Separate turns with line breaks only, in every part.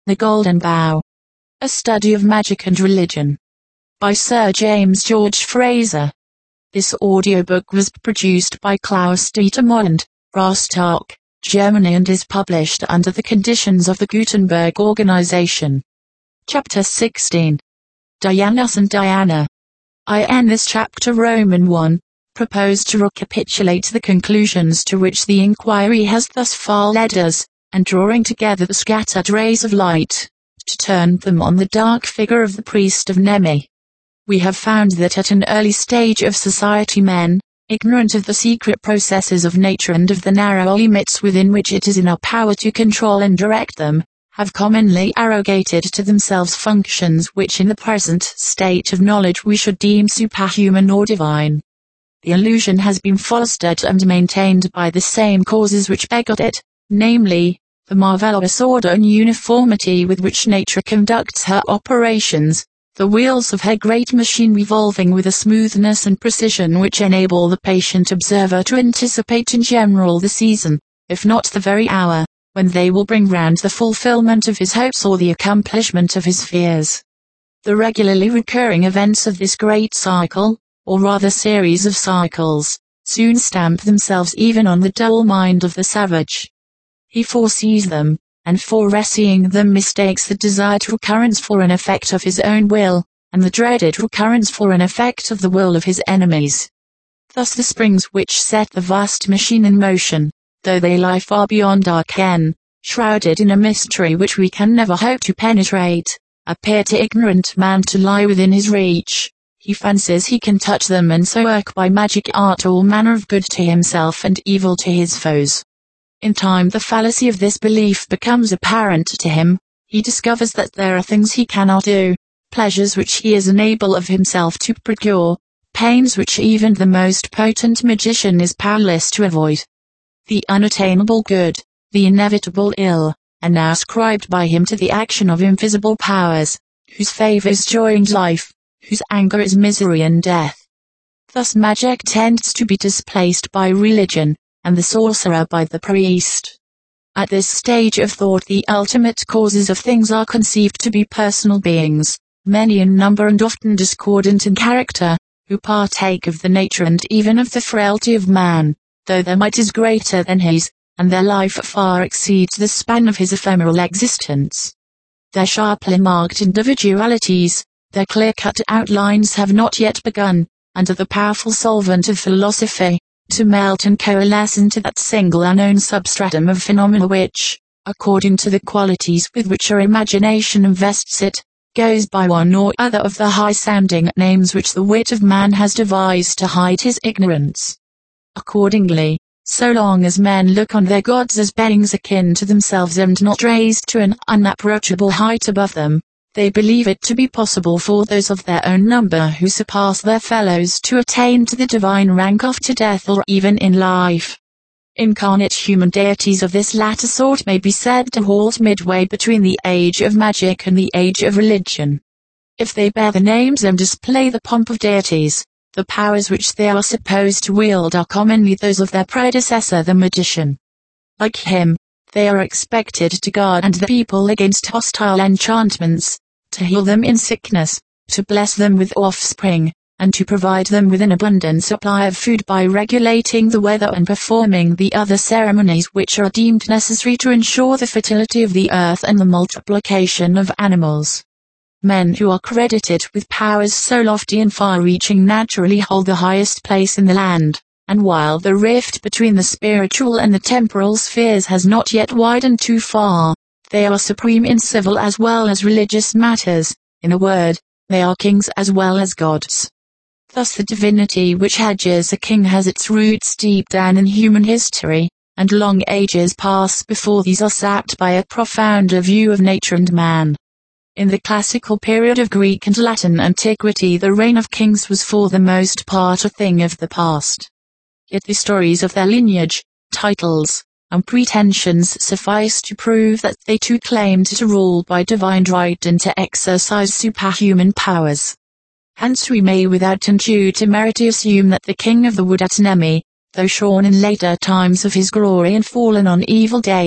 The Golden Bough. A Study of Magic and Religion. By Sir James George Frazer. This audiobook was produced by Klaus Dietermund, Rostock, Germany, and is published under the conditions of the Gutenberg Organization. Chapter 16. Dionysus and Diana. I end this chapter Roman 1. Propose to recapitulate the conclusions to which the inquiry has thus far led us, and drawing together the scattered rays of light, to turn them on the dark figure of the priest of Nemi. We have found that at an early stage of society men, ignorant of the secret processes of nature and of the narrow limits within which it is in our power to control and direct them, have commonly arrogated to themselves functions which in the present state of knowledge we should deem superhuman or divine. The illusion has been fostered and maintained by the same causes which begot it, namely, the marvelous order and uniformity with which nature conducts her operations, the wheels of her great machine revolving with a smoothness and precision which enable the patient observer to anticipate in general the season, if not the very hour, when they will bring round the fulfillment of his hopes or the accomplishment of his fears. The regularly recurring events of this great cycle, or rather series of cycles, soon stamp themselves even on the dull mind of the savage. He foresees them, and foreseeing them mistakes the desired recurrence for an effect of his own will, and the dreaded recurrence for an effect of the will of his enemies. Thus the springs which set the vast machine in motion, though they lie far beyond our ken, shrouded in a mystery which we can never hope to penetrate, appear to ignorant man to lie within his reach. He fancies he can touch them and so work by magic art all manner of good to himself and evil to his foes. In time the fallacy of this belief becomes apparent to him. He discovers that there are things he cannot do, pleasures which he is unable of himself to procure, pains which even the most potent magician is powerless to avoid. The unattainable good, the inevitable ill, are now ascribed by him to the action of invisible powers, whose favor is joy and life, whose anger is misery and death. Thus magic tends to be displaced by religion, and the sorcerer by the priest. At this stage of thought the ultimate causes of things are conceived to be personal beings, many in number and often discordant in character, who partake of the nature and even of the frailty of man, though their might is greater than his, and their life far exceeds the span of his ephemeral existence. Their sharply marked individualities, their clear-cut outlines have not yet begun, under the powerful solvent of philosophy, to melt and coalesce into that single unknown substratum of phenomena which, according to the qualities with which our imagination invests it, goes by one or other of the high-sounding names which the wit of man has devised to hide his ignorance. Accordingly, so long as men look on their gods as beings akin to themselves and not raised to an unapproachable height above them, they believe it to be possible for those of their own number who surpass their fellows to attain to the divine rank after death or even in life. Incarnate human deities of this latter sort may be said to halt midway between the age of magic and the age of religion. If they bear the names and display the pomp of deities, the powers which they are supposed to wield are commonly those of their predecessor the magician. Like him, they are expected to guard the people against hostile enchantments, to heal them in sickness, to bless them with offspring, and to provide them with an abundant supply of food by regulating the weather and performing the other ceremonies which are deemed necessary to ensure the fertility of the earth and the multiplication of animals. Men who are credited with powers so lofty and far-reaching naturally hold the highest place in the land. And while the rift between the spiritual and the temporal spheres has not yet widened too far, they are supreme in civil as well as religious matters. In a word, they are kings as well as gods. Thus the divinity which hedges a king has its roots deep down in human history, and long ages pass before these are sapped by a profounder view of nature and man. In the classical period of Greek and Latin antiquity the reign of kings was for the most part a thing of the past. Yet the stories of their lineage, titles, and pretensions suffice to prove that they too claimed to rule by divine right and to exercise superhuman powers. Hence we may without undue temerity assume that the king of the wood at Nemi, though shorn in later times of his glory and fallen on evil days,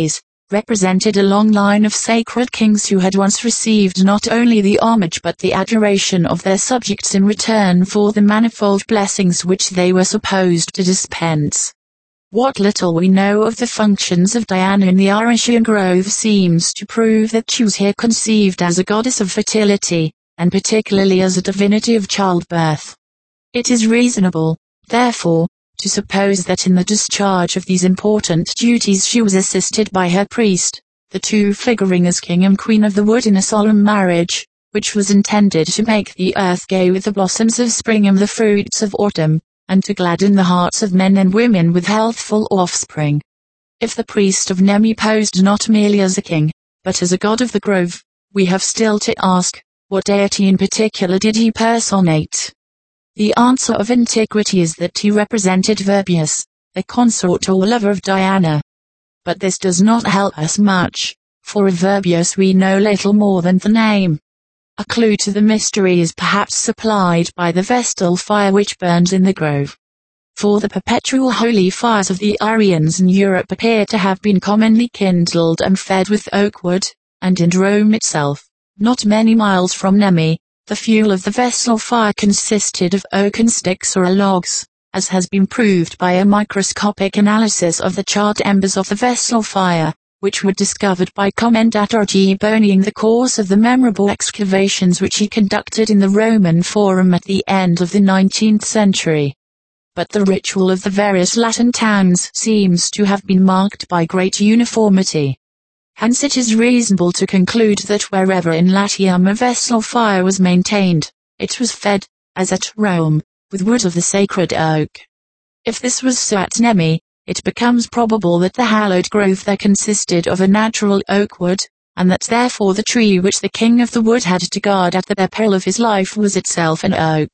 represented a long line of sacred kings who had once received not only the homage but the adoration of their subjects in return for the manifold blessings which they were supposed to dispense. What little we know of the functions of Diana in the Arician Grove seems to prove that she was here conceived as a goddess of fertility, and particularly as a divinity of childbirth. It is reasonable, therefore, to suppose that in the discharge of these important duties she was assisted by her priest, the two figuring as king and queen of the wood in a solemn marriage, which was intended to make the earth gay with the blossoms of spring and the fruits of autumn, and to gladden the hearts of men and women with healthful offspring. If the priest of Nemi posed not merely as a king, but as a god of the grove, we have still to ask, what deity in particular did he personate? The answer of antiquity is that he represented Virbius, the consort or lover of Diana. But this does not help us much, for of Virbius we know little more than the name. A clue to the mystery is perhaps supplied by the Vestal fire which burns in the grove. For the perpetual holy fires of the Arians in Europe appear to have been commonly kindled and fed with oak wood, and in Rome itself, not many miles from Nemi, the fuel of the Vestal fire consisted of oaken sticks or logs, as has been proved by a microscopic analysis of the charred embers of the Vestal fire, which were discovered by Commendator Gibboni in the course of the memorable excavations which he conducted in the Roman Forum at the end of the 19th century. But the ritual of the various Latin towns seems to have been marked by great uniformity. Hence it is reasonable to conclude that wherever in Latium a Vestal fire was maintained, it was fed, as at Rome, with wood of the sacred oak. If this was so at Nemi, it becomes probable that the hallowed grove there consisted of a natural oak wood, and that therefore the tree which the king of the wood had to guard at the peril of his life was itself an oak.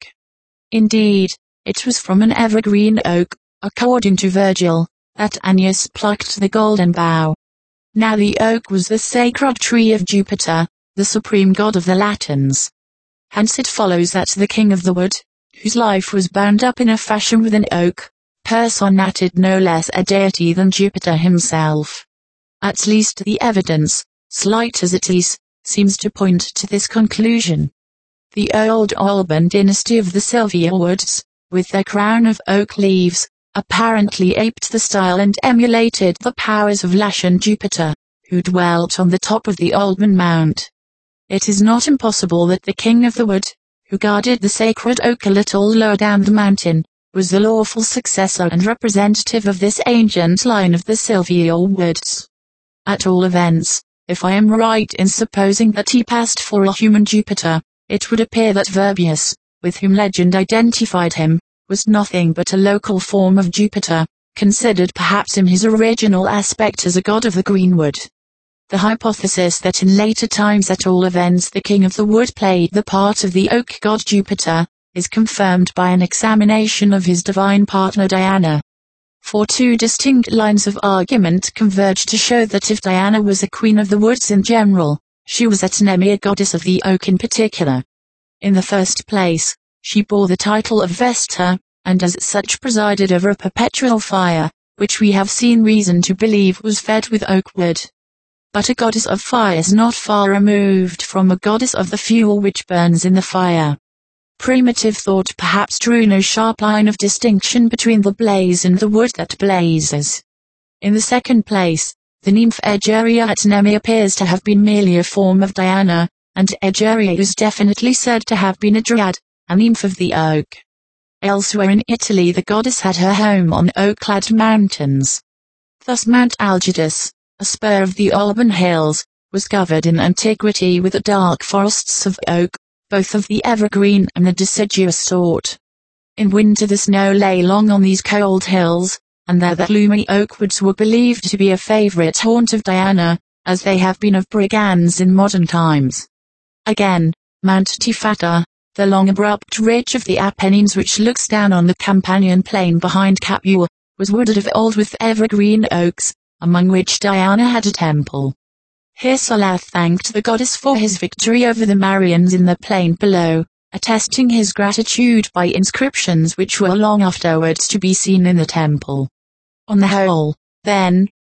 Indeed, it was from an evergreen oak, according to Virgil, that Aeneas plucked the golden bough. Now the oak was the sacred tree of Jupiter, the supreme god of the Latins. Hence it follows that the king of the wood, whose life was bound up in a fashion with an oak, personated no less a deity than Jupiter himself. At least the evidence, slight as it is, seems to point to this conclusion. The old Alban dynasty of the Silvian woods, with their crown of oak leaves, apparently aped the style and emulated the powers of Latian Jupiter, who dwelt on the top of the Alban Mount. It is not impossible that the king of the wood, who guarded the sacred oak a little lower down the mountain, was the lawful successor and representative of this ancient line of the Silvian woods. At all events, if I am right in supposing that he passed for a human Jupiter, it would appear that Virbius, with whom legend identified him, was nothing but a local form of Jupiter, considered perhaps in his original aspect as a god of the greenwood. The hypothesis that in later times at all events the king of the wood played the part of the oak god Jupiter, is confirmed by an examination of his divine partner Diana. For two distinct lines of argument converge to show that if Diana was a queen of the woods in general, she was at Nemi a goddess of the oak in particular. In the first place, she bore the title of Vesta, and as such presided over a perpetual fire, which we have seen reason to believe was fed with oak wood. But a goddess of fire is not far removed from a goddess of the fuel which burns in the fire. Primitive thought perhaps drew no sharp line of distinction between the blaze and the wood that blazes. In the second place, the nymph Egeria at Nemi appears to have been merely a form of Diana, and Egeria is definitely said to have been a dryad, a nymph of the oak. Elsewhere in Italy the goddess had her home on oak-clad mountains. Thus Mount Algidus, a spur of the Alban Hills, was covered in antiquity with the dark forests of oak, both of the evergreen and the deciduous sort. In winter the snow lay long on these cold hills, and there the gloomy oak woods were believed to be a favourite haunt of Diana, as they have been of brigands in modern times. Again, Mount Tifata, the long abrupt ridge of the Apennines which looks down on the Campanian plain behind Capua, was wooded of old with evergreen oaks, among which Diana had a temple. Here Sulla thanked the goddess for his victory over the Marians in the plain below, attesting his gratitude by inscriptions which were long afterwards to be seen in the temple. On the whole, then,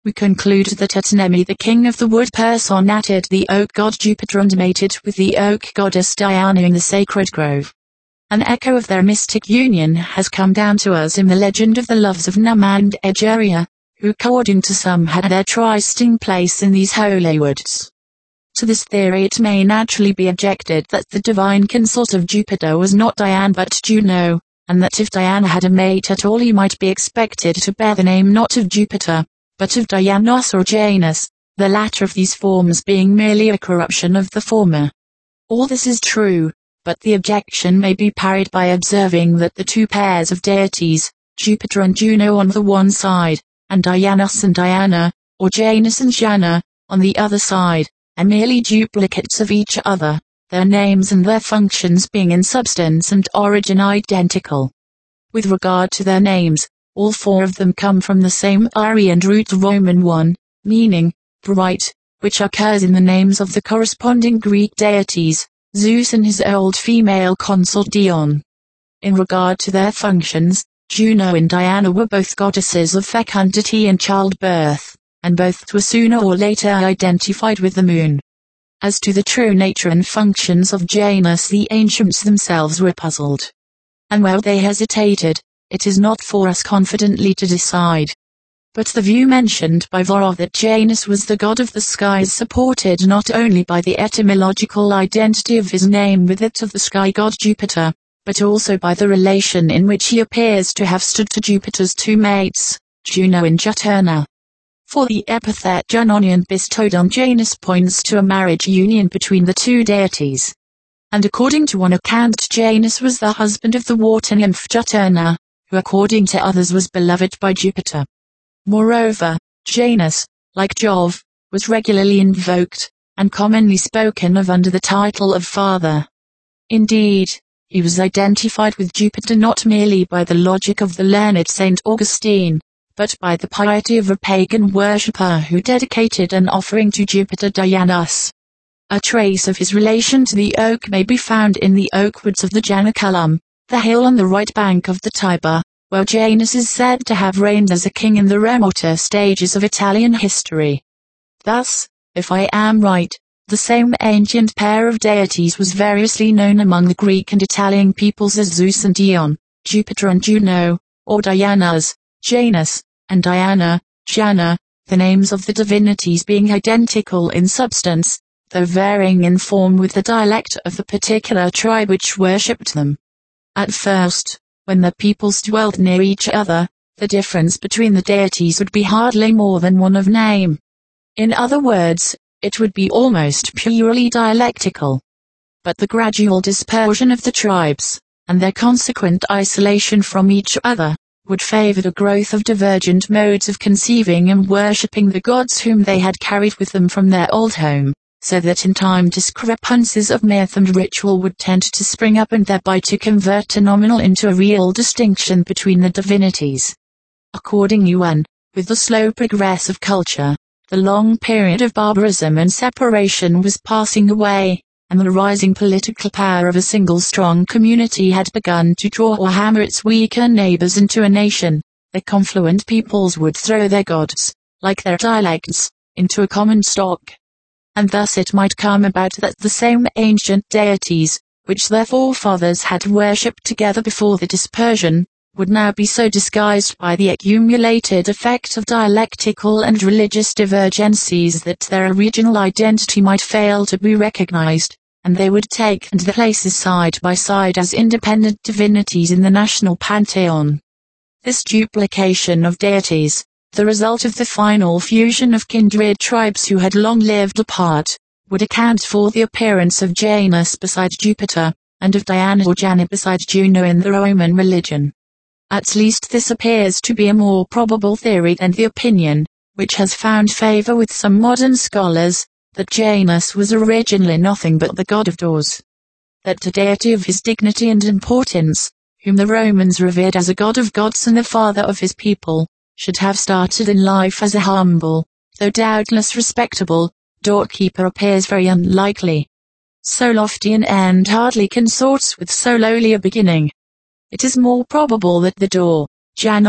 we conclude that at Nemi the king of the wood personated the oak god Jupiter and mated with the oak goddess Diana in the sacred grove. An echo of their mystic union has come down to us in the legend of the loves of Numa and Egeria, who according to some had their trysting place in these holy woods. To this theory it may naturally be objected that the divine consort of Jupiter was not Diana but Juno, and that if Diana had a mate at all he might be expected to bear the name not of Jupiter, but of Dianos or Janus, the latter of these forms being merely a corruption of the former. All this is true, but the objection may be parried by observing that the two pairs of deities, Jupiter and Juno on the one side, and Dianos and Diana, or Janus and Jana, on the other side, are merely duplicates of each other, their names and their functions being in substance and origin identical. With regard to their names, all four of them come from the same Aryan root Roman one, meaning, bright, which occurs in the names of the corresponding Greek deities, Zeus and his old female consort Dione. In regard to their functions, Juno and Diana were both goddesses of fecundity and childbirth, and both were sooner or later identified with the moon. As to the true nature and functions of Janus the ancients themselves were puzzled. And while they hesitated, it is not for us confidently to decide. But the view mentioned by Varro that Janus was the god of the skies supported not only by the etymological identity of his name with that of the sky god Jupiter, but also by the relation in which he appears to have stood to Jupiter's two mates, Juno and Juturna. For the epithet Junonian bestowed on Janus points to a marriage union between the two deities. And according to one account Janus was the husband of the water nymph Juturna, who according to others was beloved by Jupiter. Moreover, Janus, like Jove, was regularly invoked, and commonly spoken of under the title of father. Indeed, he was identified with Jupiter not merely by the logic of the learned Saint Augustine, but by the piety of a pagan worshipper who dedicated an offering to Jupiter Dianos. A trace of his relation to the oak may be found in the oak woods of the Janiculum, the hill on the right bank of the Tiber, where Janus is said to have reigned as a king in the remoter stages of Italian history. Thus, if I am right, the same ancient pair of deities was variously known among the Greek and Italian peoples as Zeus and Dion, Jupiter and Juno, or Dianas, Janus, and Diana, Jana, the names of the divinities being identical in substance, though varying in form with the dialect of the particular tribe which worshipped them. At first, when the peoples dwelt near each other, the difference between the deities would be hardly more than one of name. In other words, it would be almost purely dialectical. But the gradual dispersion of the tribes, and their consequent isolation from each other, would favor the growth of divergent modes of conceiving and worshipping the gods whom they had carried with them from their old home, so that in time discrepancies of myth and ritual would tend to spring up and thereby to convert a nominal into a real distinction between the divinities. Accordingly, when, with the slow progress of culture, the long period of barbarism and separation was passing away, and the rising political power of a single strong community had begun to draw or hammer its weaker neighbors into a nation, the confluent peoples would throw their gods, like their dialects, into a common stock. And thus it might come about that the same ancient deities, which their forefathers had worshipped together before the dispersion, would now be so disguised by the accumulated effect of dialectical and religious divergencies that their original identity might fail to be recognized, and they would take their places side by side as independent divinities in the national pantheon. This duplication of deities, the result of the final fusion of kindred tribes who had long lived apart, would account for the appearance of Janus beside Jupiter, and of Diana or Jana beside Juno in the Roman religion. At least this appears to be a more probable theory than the opinion, which has found favor with some modern scholars, that Janus was originally nothing but the god of doors. That the deity of his dignity and importance, whom the Romans revered as a god of gods and the father of his people, should have started in life as a humble, though doubtless respectable, doorkeeper appears very unlikely. So lofty an end hardly consorts with so lowly a beginning. It is more probable that the door, Jana,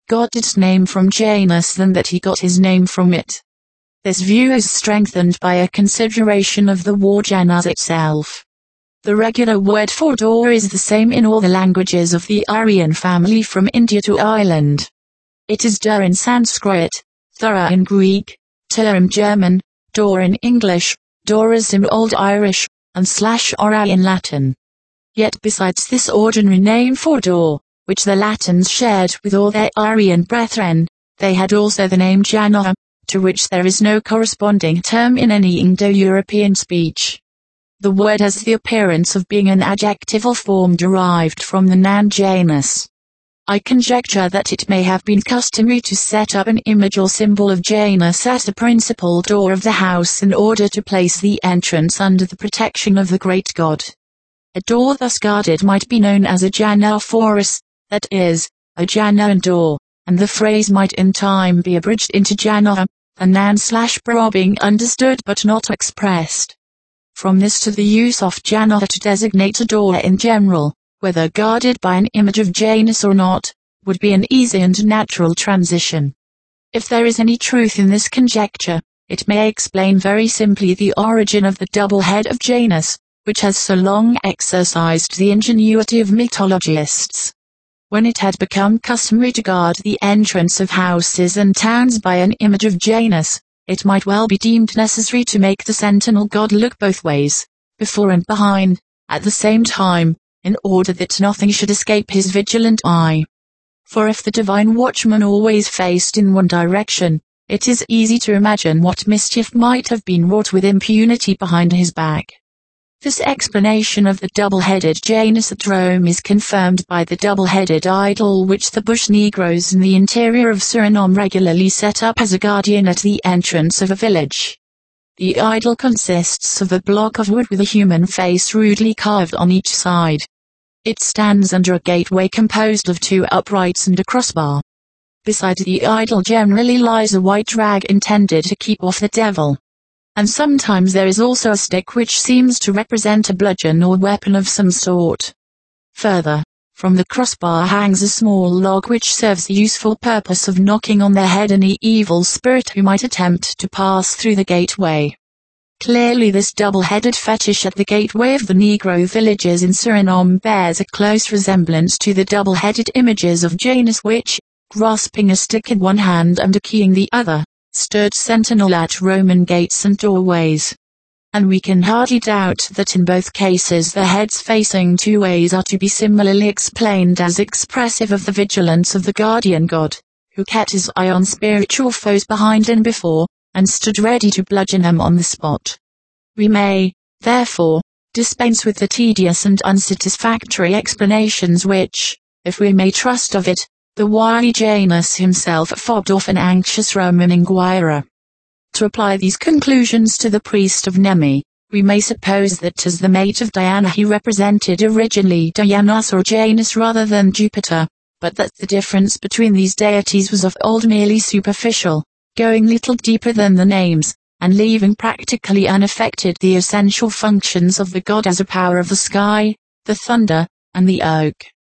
got its name from Janus than that he got his name from it. This view is strengthened by a consideration of the word Janus itself. The regular word for door is the same in all the languages of the Aryan family from India to Ireland. It is dur in Sanskrit, thura in Greek, tur in German, door in English, doras in Old Irish, and /ora in Latin. Yet besides this ordinary name for door, which the Latins shared with all their Aryan brethren, they had also the name Janus, to which there is no corresponding term in any Indo-European speech. The word has the appearance of being an adjectival form derived from the noun Janus. I conjecture that it may have been customary to set up an image or symbol of Janus at the principal door of the house in order to place the entrance under the protection of the great god. A door thus guarded might be known as a Januphoros, that is, a Janaan door, and the phrase might in time be abridged into Janua, a noun/bra being understood but not expressed. From this to the use of Janua to designate a door in general, whether guarded by an image of Janus or not, would be an easy and natural transition. If there is any truth in this conjecture, it may explain very simply the origin of the double head of Janus, which has so long exercised the ingenuity of mythologists. When it had become customary to guard the entrance of houses and towns by an image of Janus, it might well be deemed necessary to make the sentinel god look both ways, before and behind, at the same time, in order that nothing should escape his vigilant eye. For if the divine watchman always faced in one direction, it is easy to imagine what mischief might have been wrought with impunity behind his back. This explanation of the double-headed Janus at Rome is confirmed by the double-headed idol which the bush Negroes in the interior of Suriname regularly set up as a guardian at the entrance of a village. The idol consists of a block of wood with a human face rudely carved on each side. It stands under a gateway composed of 2 uprights and a crossbar. Beside the idol generally lies a white rag intended to keep off the devil. And sometimes there is also a stick which seems to represent a bludgeon or weapon of some sort. Further, from the crossbar hangs a small log which serves the useful purpose of knocking on the head any evil spirit who might attempt to pass through the gateway. Clearly this double-headed fetish at the gateway of the Negro villages in Suriname bears a close resemblance to the double-headed images of Janus which, grasping a stick in one hand and a key in the other, stood sentinel at Roman gates and doorways. And we can hardly doubt that in both cases the heads facing 2 ways are to be similarly explained as expressive of the vigilance of the guardian god, who kept his eye on spiritual foes behind and before, and stood ready to bludgeon them on the spot. We may, therefore, dispense with the tedious and unsatisfactory explanations which, if we may trust of it, the wily Janus himself fobbed off an anxious Roman inquirer. To apply these conclusions to the priest of Nemi, we may suppose that as the mate of Diana he represented originally Dianus or Janus rather than Jupiter, but that the difference between these deities was of old merely superficial, going little deeper than the names, and leaving practically unaffected the essential functions of the god as a power of the sky, the thunder, and the oak.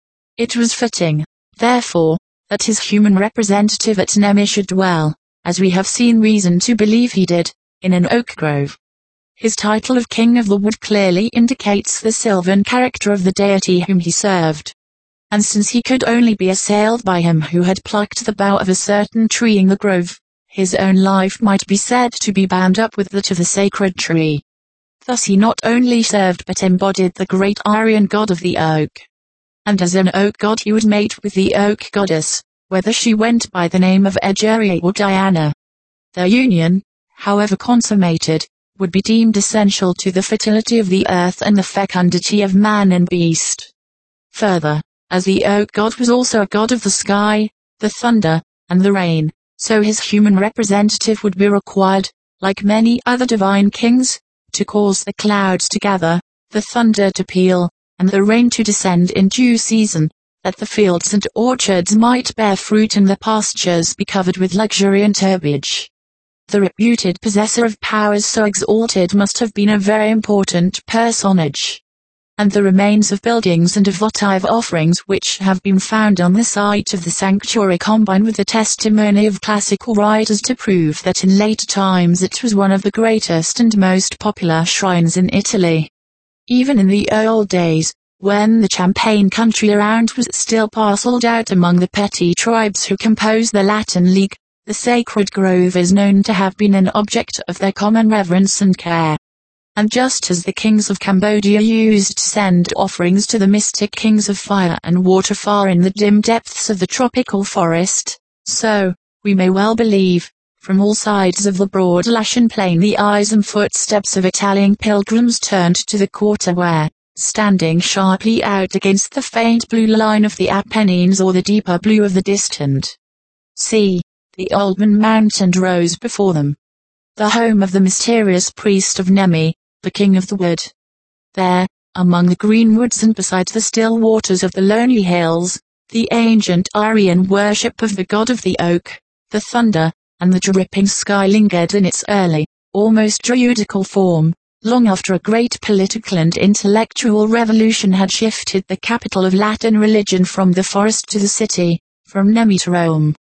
It was fitting, therefore, that his human representative at Nemi should dwell, as we have seen reason to believe he did, in an oak grove. His title of King of the Wood clearly indicates the sylvan character of the deity whom he served. And since he could only be assailed by him who had plucked the bough of a certain tree in the grove, his own life might be said to be bound up with that of the sacred tree. Thus he not only served but embodied the great Aryan god of the oak. And as an oak god he would mate with the oak goddess, whether she went by the name of Egeria or Diana. Their union, however consummated, would be deemed essential to the fertility of the earth and the fecundity of man and beast. Further, as the oak god was also a god of the sky, the thunder, and the rain, so his human representative would be required, like many other divine kings, to cause the clouds to gather, the thunder to peal, and the rain to descend in due season, that the fields and orchards might bear fruit and the pastures be covered with luxuriant herbage. The reputed possessor of powers so exalted must have been a very important personage. and the remains of buildings and of votive offerings which have been found on the site of the sanctuary combine with the testimony of classical writers to prove that in later times it was one of the greatest and most popular shrines in Italy. Even in the old days, when the Champagne country around was still parcelled out among the petty tribes who composed the Latin League, the sacred grove is known to have been an object of their common reverence and care. And just as the kings of Cambodia used to send offerings to the mystic kings of fire and water far in the dim depths of the tropical forest, so, we may well believe, from all sides of the broad Lascian plain the eyes and footsteps of Italian pilgrims turned to the quarter where, standing sharply out against the faint blue line of the Apennines or the deeper blue of the distant sea, the Oldman Mountain rose before them. The home of the mysterious priest of Nemi, the king of the wood. There, among the green woods and beside the still waters of the lonely hills, the ancient Aryan worship of the god of the oak, the thunder, and the dripping sky lingered in its early, almost druidical form, long after a great political and intellectual revolution had shifted the capital of Latin religion from the forest to the city, from Nemi to Rome.